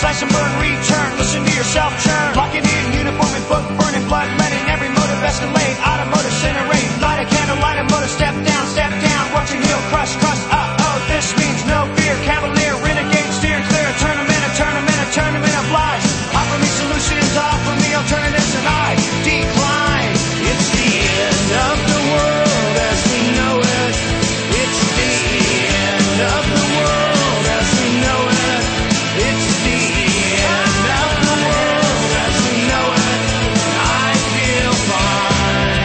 Slash and burn, return, listen to yourself churn. Locking in, uniform and book burning, blood letting every motive escalate. Automotive incinerate, light a candle, light a motor, step down, watch your heel crush, uh-oh, this means no fear. Cavalier, renegade, steer clear, a tournament of lies. Offer me solutions, offer me alternatives, and I decline. It's the end of the world as we know it. It's the end of the world as we know it. It's the end of the world as we know it. I feel fine.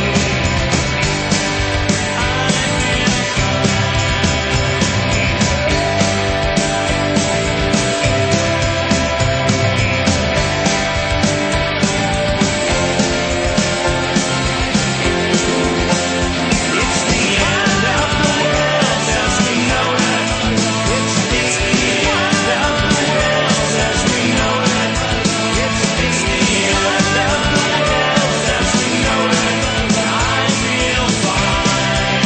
It's the end of the world as we know it. It's the end of the world as we know it. It's the end of the world as we know it. I feel fine.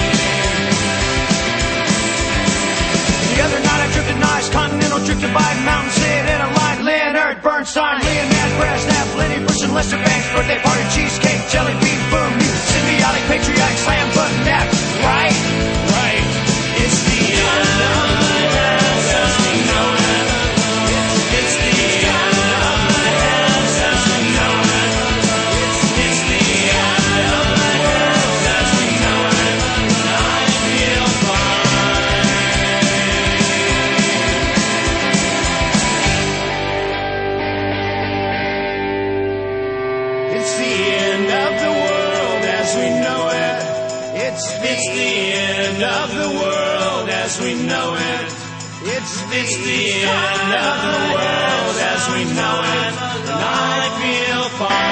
The other night I drifted nice, continental drifted by mountain, sit in a line. Leonard Bernstein, Leonard Brezhnev, Lenny Bruce and Lester Banks, birthday party, cheesecake, jelly bean, boom, you symbiotic, patriotic, slam button, next, right? Right. It's the end of the world as we know it. It's the end of the world as we know it. It's the end of the world as we know it. I feel fine. It's the end of the world as we know it. It's the end of the world as we know it. It's the end of the world as we know it. And I feel fine.